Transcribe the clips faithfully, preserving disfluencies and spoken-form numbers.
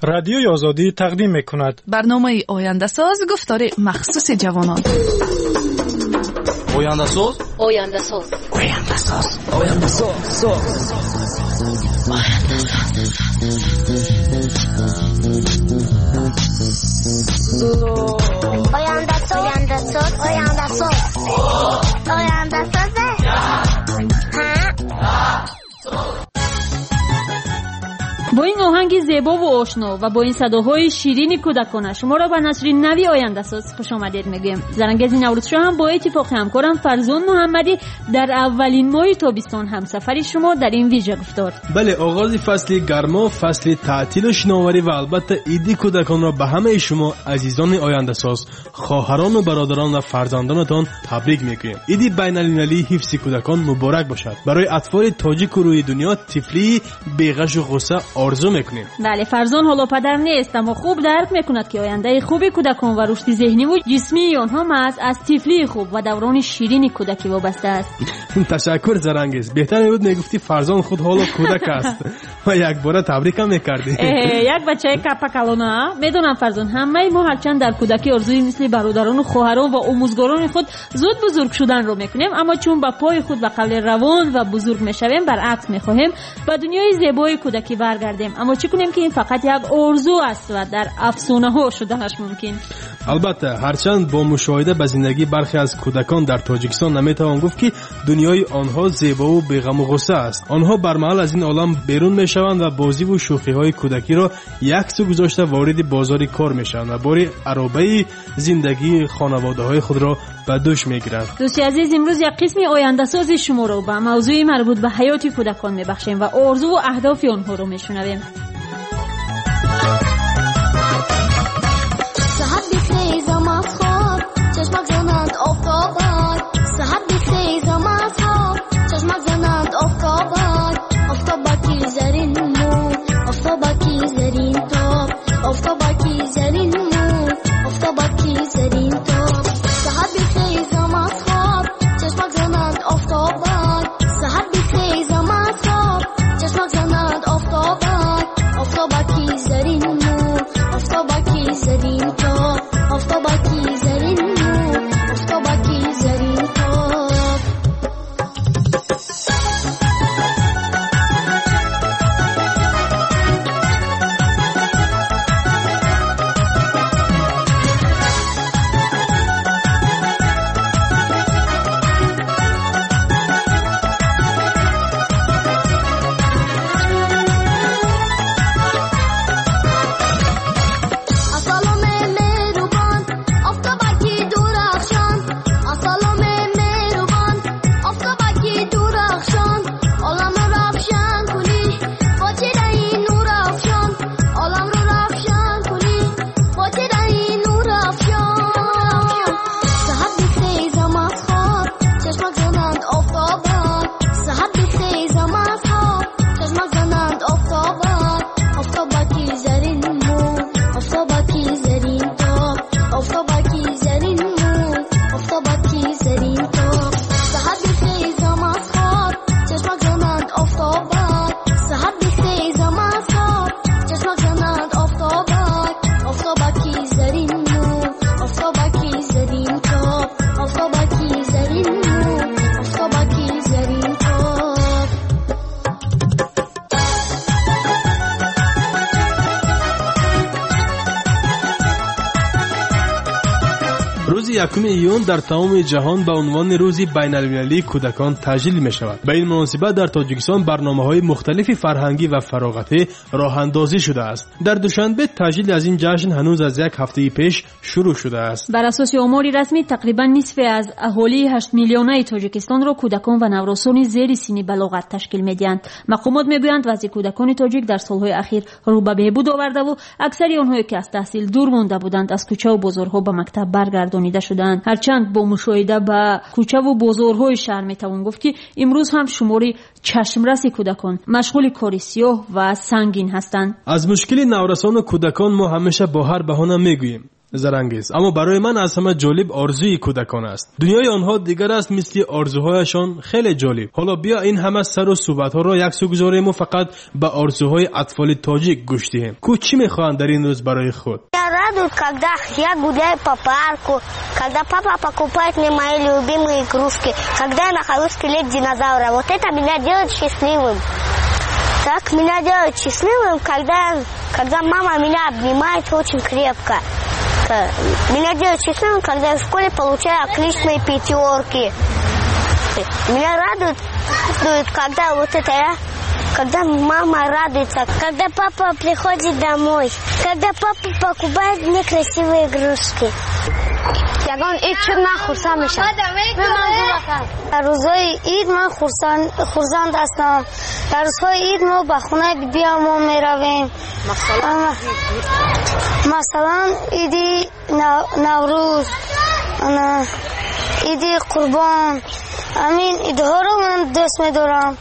رادیوی آزادی تقدیم میکند برنامه آینده ساز گفتار مخصوص جوانان. آینده ساز آینده ساز آینده ساز آینده ساز آینده ساز آینده ساز آینده ساز آینده ساز با این آهنگ زیبا و آشنا و با این صداهای شیرین کودکانه شما را به نشر نوی آینده ساز خوش آمدید میگیم. زرنگز نوروز شاه هم با اتفاق همکارم فرزان محمدی در اولین ماه تابستان همسفری شما در این ویژه گفتار. بله، آغاز فصل گرما، فصل تعطیل و شناوری و البته عید کودکان را به همه شما عزیزان آینده ساز، خواهران و برادران و فرزندانتان تبریک میگویم. عید بین‌المللی حفظ کودکان مبارک باشد. برای اطفال تاجیک و روی دنیا طفلی بی‌غش و غصه آرزو میکنیم. بله، فرزان حالا پدر نیست اما خوب درک میکند که آینده خوبی کودکان و رشد ذهنی و جسمی آنها محض از طفلی خوب و دوران شیرین کودکی وابسته است. تشکر زرنگز. بهتر بود میگفتی فرزان خود حالا کودک است و یک بار تبریک هم میکردی. یک بچه کپکلانه. میدونم فرزان همه ما هرچند در کودکی آرزوی مثل برادران و خواهران و آموزگاران خود زود بزرگ شدن رو میکنیم، اما چون به پای خود به قبل روان و بزرگ میشویم برعکس میخواهیم به دنیای زیبای کودکی برگردیم. اما چی کنیم که این فقط یک آرزو است و در افسانه ها شدنش ممکن. البته هرچند با مشاهده به زندگی برخی از کودکان در تاجیکستان نمیتوان گفت که دنیای آنها زیبا و بی‌غم و غصه است. آنها برمحل از این عالم بیرون میشوند و بازی و شوخی های کودکی را یک سو گذاشته وارد بازار کار میشوند و باری عرابه زندگی خانواده های خود را به دوش میگیرند. دوستی عزیز، امروز یک قسم آینده ساز شما را به موضوع مربوط به حیات کودکان میبخشیم و آرزو و اهداف آنها را میشنویم. سحب بخیزم از خواب چشمک زنند آفتابک، سحب بخیزم از خواب چشمک زنند آفتابک، آفتابکی زرین مو آفتابکی زرین تاب آفتابکی زرین مو آفتابکی زرین تاب، سحب بخیزم از خواب چشمک زنند آفتابک، سحب بخیزم از خواب چشمک زنند آفتابک، آفتابکی زرین مو آفتابکی زرین تاب آفتابکی زرین مو آفتابکی زرین تاب. یکم ایون در تمام جهان به عنوان روز بین‌المللی کودکان تجلیل می شود. به این مناسبت در تاجیکستان برنامه‌های مختلف فرهنگی و فراغتی راه اندازی شده است. در دوشنبه تجلیل از این جشن هنوز از یک هفته پیش شروع شده است. بر اساس آمار رسمی تقریبا نصف از اهالی هشت میلیونی تاجیکستان را کودکان و نوسان زیر سن بلاغت تشکیل می‌دهند. مقامات می‌گویند وضع کودکان تاجیک در سال‌های اخیر رو به بهبود آورده و اکثر آنها که از تحصیل دور مانده بودند از کوچه و بازارها به مکتب برگردانیده شدند. هرچند با مشاهده به کوچه و بازارهای شهر میتوان گفت که امروز هم شماری چشمرس کودکان مشغول کار سیاه و سنگین هستند. از مشکل نورسان و کودکان ما همیشه با هر بهانه میگوییم زرنگیز. اما برای من از همه جالب آرزوی کودکان است. دنیای آنها دیگر است، مثل آرزوهایشان خیلی جالب. حالا بیا این همه سر و صحبت ها را یک سو گذاریم و فقط به آرزوهای اطفال تاجیک گوش دهیم. کو چی میخواهند در این روز برای خود؟ Радует, когда я гуляю по парку, когда папа покупает мне мои любимые игрушки, когда я нахожу скелет динозавра. Вот это меня делает счастливым. Так меня делает счастливым, когда, когда мама меня обнимает очень крепко. Меня делает счастливым, когда я в школе получаю отличные пятерки. Меня радует, когда вот это я... Когда мама радуется, когда папа приходит домой, когда папа покупает мне красивые игрушки. ягон ид шуд ман хурсанд мешам. дар рӯзҳои ид ман хурсанд ҳастам. дар рӯзҳои ид мо ба хонаи бибиамон меравем. масалан иди наврӯз, иди қурбон, ҳамин идҳоро ман дӯст медорам.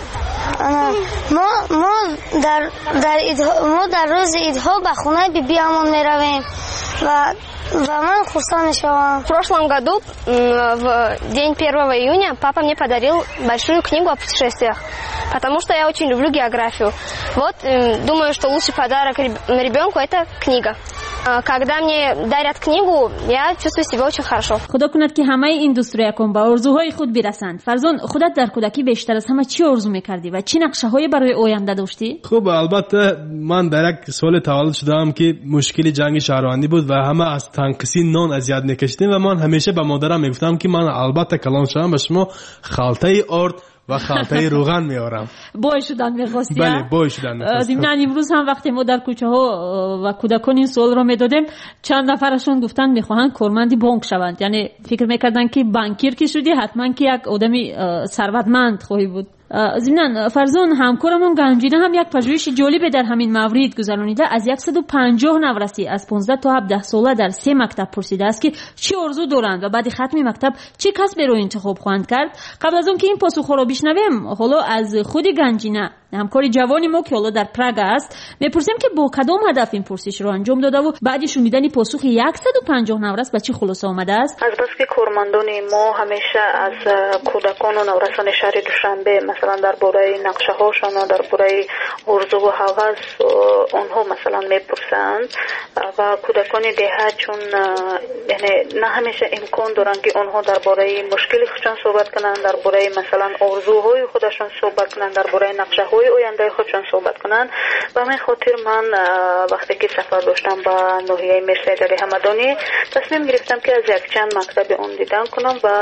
ما ما در در ما در روز идҳо ба хонаи бибиамон меравем ва ва ман хурсанд мешавам. В прошлом году в день первого июня папа мне подарил большую книгу о путешествиях, потому что я очень люблю географию. Вот думаю, что лучший подарок ребенку это книга. Когда мне дарят книгу, я чувствую себя очень хорошо. خدا کند که همه این دوستریکان به آرزوهای خود برسند. فرزان، خودت در کودکی بیشتر از همه چی آرزو میکردی و چی نقشه‌هایی برای آینده داشتی؟ خب البته من در یک سال تولد شدم که مشکل جنگ شهروندی بود و همه از تنقیصی نان اذیت میکشیدیم و من همیشه به مادرم میگفتم که من البته کلان شدم به شما خلطه آرد و خلطه روغن میارم. بای شدن میخواستی؟ بله بای شدن میخواستم. ضمن امروز هم وقتی ما در کوچه ها و کودکان این سوال را میدادیم چند نفرشون گفتن میخواهند کارمند بانک شوند، یعنی فکر میکردن که بانکیر که شدی حتما که یک آدمی ثروتمند خواهی بود. ضمن فرزان، همکارمون گنجینه هم یک پژوهش جالب در همین مورد گذرانیده. از صد و پنجاه نوریسی از پانزده تا هفده ساله در سه مکتب پرسیده است که چی آرزو دارند و بعد ختم مکتب چه کسبی را انتخاب خواهند کرد. قبل از اون که این پاسخ را بشنویم، حالا از خود گنجینه، همکار جوانی ما که حالا در پراگ است، میپرسیم که با کدام هدف این پرسش رو انجام داده و بعد شنیدن پاسخ صد و پنجاه نورس به چه خلاصه آمده است. از بس که کارمندان ما همیشه از کودکان و نورسان شهر دوشنبه مثلا درباره نقشه هاشون و درباره آرزو و هوس آنها مثلا میپرسند و کودکان دهه چون یعنی نه همیشه امکان دارن که آنها درباره مشکل خودشون صحبت کنن، درباره مثلا آرزوهای خودشون صحبت کنن، درباره نقشه های آینده خودشون صحبت کنن. و همین خاطر من وقتی که سفر داشتم به ناحیه مرسیدری همدانی تصمیم گرفتم که از یک چند مکتب اون دیدن کنم و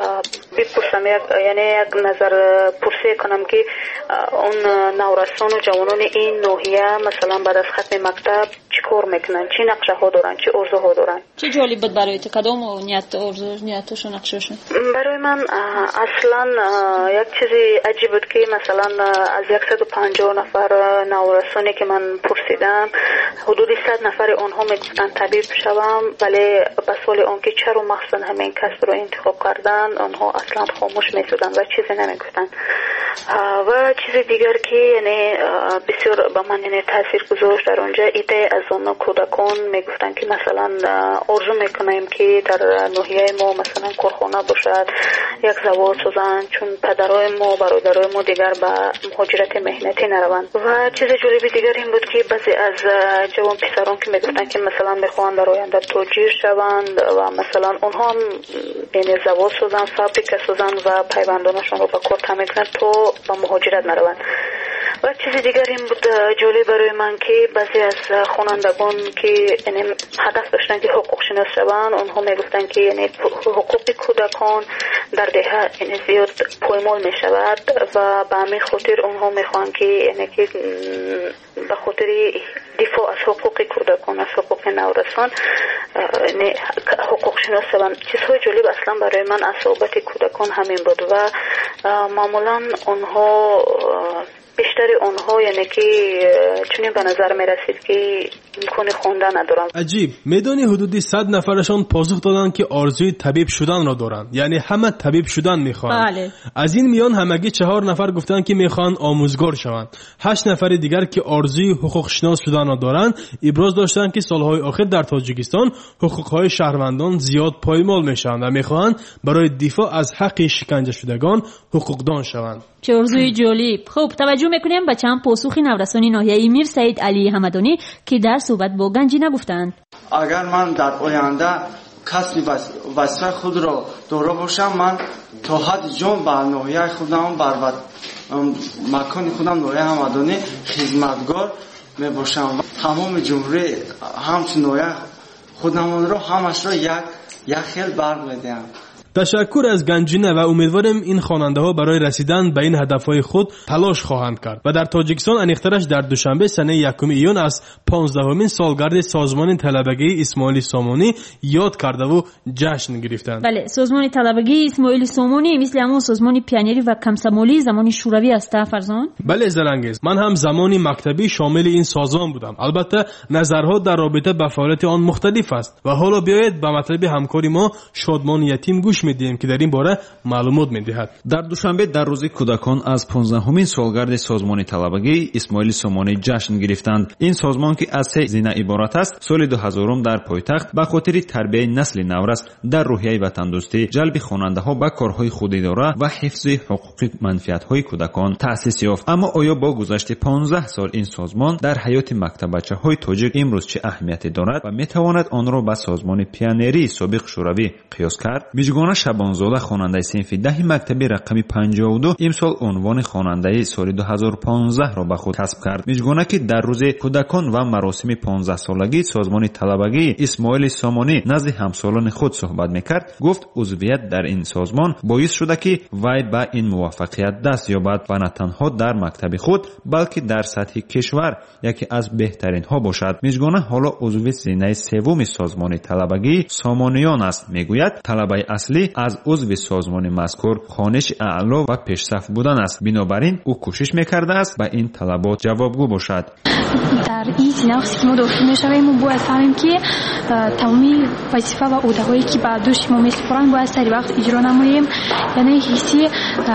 بپرسم، یک یعنی یک نظر پرسی کنم که اون نورسان و جوانان این ناحیه مثلا بعد از ختم مکتب چی کار میکنن، چی نقشه ها دارن، چی آرزوها دارن. چه جالب بود برای تو؟ کدام نیت آرزو نیتش و نقشهشون؟ برای من اصلا یک چیزی عجیب بود که مثلا از صد و پنجاه نفر نورسانی که من پرسیدم حدود صد نفر آنها میگفتن طبیب شوم، ولی به سوال آن که چرا مخصوصا همین کسب رو انتخاب کردن آنها اصلا خاموش میشدن و چیزی نمیگفتن. و چیز دیگر که یعنی بسیار به من یعنی تاثیر گذاشت در اونجا ایده از اون کودکان میگفتن که مثلا آرزو میکنیم که در ناحیه ما مثلا کارخانه باشد، یک زوال سازن، چون پدرای ما برادرای ما دیگر به مهاجرت مهنتی نروند. و چیز جالبی دیگر این بود که بعضی از جوان پسران که میگفتن که مثلا میخوان در آینده تاجر شوند و مثلا اونها هم یعنی زوال سازن، فابریکه سازن و پیوندانشون رو به کار تامین کنن تا به مهاجرت نروند. و چیز دیگر این بود جالب برای من که بعضی از خوانندگان که یعنی هدف داشتن که حقوق شناس شوند، اونها میگفتن که یعنی حقوق کودکان در دهه یعنی زیاد پایمال می شود و به همین خاطر اونها میخوان که یعنی که به خاطر دفاع از حقوق کودکان، از حقوق نورسان یعنی حقوق شناس شوند. چیزهای جالب اصلا برای من از صحبت کودکان همین بود و معمولا اونها بیشتر اونها یعنی که چنین به نظر می رسید که امکان خوندن ندارن. عجیب. میدانی حدودی صد نفرشان پاسخ دادند که آرزوی طبیب شدن را دارند، یعنی همه طبیب شدن میخواهند. بله. از این میان همگی چهار نفر گفتند که میخواهند آموزگار شوند. هشت نفر دیگر که آرزوی حقوق شناس شدن را دارند ابراز داشتند که سالهای آخر در تاجیکستان حقوقهای شهروندان زیاد پایمال میشوند و میخواهند برای دفاع از حق شکنجه شدگان حقوقدان شوند. چه آرزوی جالب. خب توجه میکنیم به چند پاسخی نورسانی ناحیه میر سعید علی حمدانی که در صحبت با گنجینه گفتند. اگر من در آینده کسب وظیفه خود را داشته باشم، من تا حد جان بر ناحیه خودم بر مکان خودم ناحیه حمدانی خدمتگار می باشم و تمام جمهوری همچون ناحیه خودمان را همش را یک یک خیل برق میدهم. تشکر از گنجینه و امیدوارم این خواننده ها برای رسیدن به این هدفهای خود تلاش خواهند کرد. و در تاجیکستان انیخترش در دوشنبه سنه یکم ایون از پانزدهمین سالگرد سازمان طلبگی اسماعیل سامانی یاد کرده و جشن گرفتند. بله، سازمان طلبگی اسماعیل سامانی مثل همون سازمان پیانیری و کمسمالی زمانی شوروی است فرزان؟ بله زرنگیز، من هم زمانی مکتبی شامل این سازمان بودم. البته نظرها در رابطه به فعالیت آن مختلف است و حالا بیایید به مطلب همکاری ما شادمان یتیم گوش میدیم که در این باره معلومات میدهد. در دوشنبه در روز کودکان از پانزدهمین سالگرد سازمان طلبگی اسماعیل سامانی جشن گرفتند. این سازمان که از سه زینه عبارت است، سال دو هزار در پایتخت به خاطر تربیت نسل نورس در روحیه وطندوستی، جلب خواننده‌ها به کارهای خوداداره و حفظ حقوق منفعت‌های کودکان تأسیس یافت. اما آیا با گذشت پانزده سال این سازمان در حیات مکتبچه‌های تاجیک امروز چه اهمیتی دارد و میتواند آن را با سازمان پیانری سابق شوروی قیاس کرد؟ میجگان شبانزاده خواننده صنف ده مکتبی رقم پنجاه و دو امسال عنوان خواننده سال دو هزار و پانزده را به خود کسب کرد. میجگانه که در روز کودکان و مراسم پانزده سالگی سازمان طلبگی اسماعیل سامانی نزد همسالان خود صحبت میکرد، گفت عضویت در این سازمان باعث شده که وی به این موفقیت دست یابد و نه تنها در مکتب خود بلکه در سطح کشور یکی از بهترین ها باشد. میجگانه حالا عضو زینه سوم سازمان طلبگی سامانیان است. میگوید طلبه اصلی از عضو سازمان مذکور خوانش اعلا و پیشرفت بودن است. بنابراین او کوشش میکرده است به این طلبات جوابگو باشد. در این زینه وقتی که ما داخل میشویم ما باید فهمیم که تمامی وظیفه و عهده‌هایی که بر دوش ما میسپارند باید سری وقت اجرا نماییم، یعنی حسی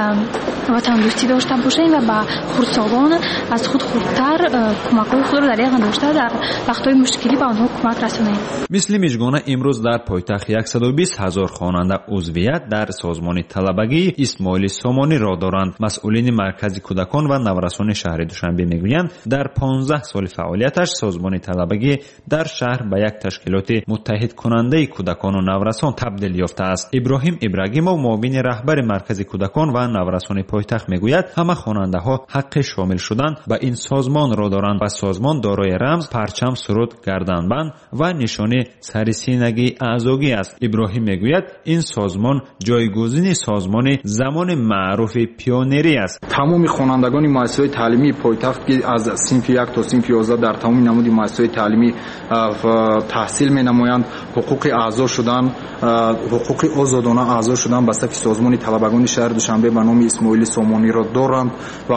وطندوستی داشته باشیم و به خردسالان از خود خودتر کمک‌های خود را در یقین داشته در وقت‌های مشکلی به آنها کمک رسانیم. مثل میجگانه امروز در پایتخت صد و بیست هزار خواننده عضویت در سازمان طلبگی اسماعیل سامانی را دارند. مسئولین مرکز کودکان و نورسان شهر دوشنبه میگویند در پانزده سال فعالیتش سازمان طلبگی در شهر به یک تشکیلات متحد کننده کودکان و نورسان تبدیل یافته است. ابراهیم ابراهیمov معاون رهبر مرکز کودکان و نورسان پایتخت میگوید همه خواننده ها حق شامل شدن به این سازمان را دارند و سازمان دارای رمز، پرچم، سرود، گردنبند و نشانه سرسینگی اعضایی است. ابراهیم میگوید این سازمان جایگزین سازمان زمان معروف پیانری است. تمام خوانندگان مؤسسه‌های تعلیمی پایتخت که از صنف یک تا صنف یازده در تمام نمود مؤسسه‌های تعلیمی تحصیل می‌نمایند حقوق اعضا شدن، حقوق آزادانه اعضا شدن به صف سازمان طلبگان شهر دوشنبه به نام اسماعیل سامانی را دارند و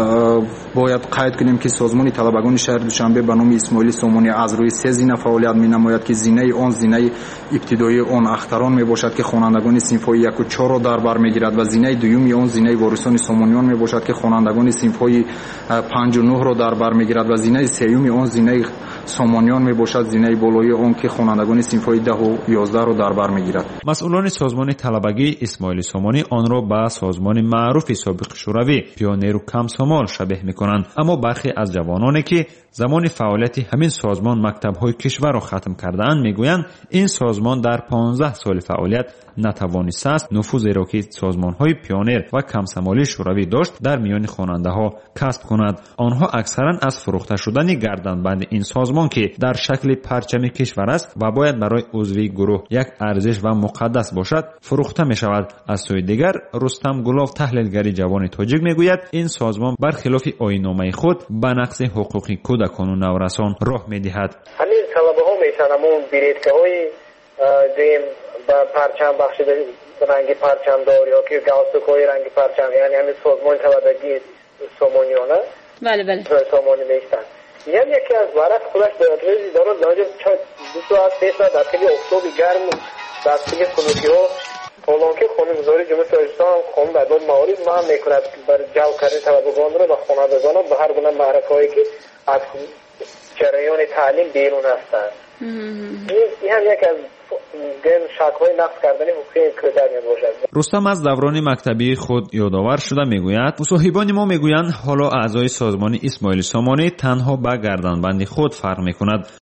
باید قید کنیم که سازمان طلبگان شهر دوشنبه به نام اسماعیل سامانی از روی سه زینه فعالیت می‌نماید که زینه آن زینه ابتدایی آن اختران میباشد که خوانندگان صنف‌های یک و چهار را در بر میگیرد و زینه دومی آن زینه وارثان سامانیان میباشد که خوانندگان صنف‌های پنج و نه را در بر میگیرد و زینه سومی آن زینه سامانیان میباشد زینه بالایی آن که خوانندگان صنف‌های ده و یازده را در بر میگیرد. مسئولان سازمان طلبگی اسماعیل سامانی آن را به سازمان معروف سابق شوروی پیانیر و کمسمال شبیه میکنند، اما برخی از جوانانی که زمان فعالیت همین سازمان مکتب‌های کشور را ختم کرده‌اند میگویند این سازمان در پانزده سال فعالیت نتوانسته است نفوذی را که سازمان‌های پیانیر و کمسمالی شوروی داشت در میان خواننده‌ها کسب کند. آنها اکثرا از فروخته شدن گردنبند این سازمان که در شکل پرچم کشور است و باید برای عضوی گروه یک ارزش و مقدس باشد فروخته می‌شود. از سوی دیگر رستم گلاف تحلیلگر جوان تاجیک میگوید این سازمان برخلاف آیین‌نامه خود به نقض حقوق کودکان و نورسان راه می‌دهد. همین طلبه‌ها میشن همون بیریتکه‌های دیم با پرچم بخشیده رنگی پرچم دار یا که گاوسکوی رنگی پرچم، یعنی همین سازمان طلبگی سامانیانه بله بله سامانی میشتن. یعنی یکی از ورق خودش به ادرسی دارد در دو ساعت سه ساعت در طول اکتبر گرم در طول کنوکی ها حالان که خانمزاری جمهوری تاجیکستان خانم در بعد موارد ما هم میکند بر جو کردن طلبگان را و خانوادگان به هر گونه معرکه هایی که از جریان تعلیم بیرون هستند. این هم یک از شک‌های نقض کردن حقوق کودک میباشد. رستم از دوران مکتبی خود یادآور شده میگوید مصاحبان ما میگویند حالا اعضای سازمان اسماعیل سامانی تنها به گردنبند خود فرق میکند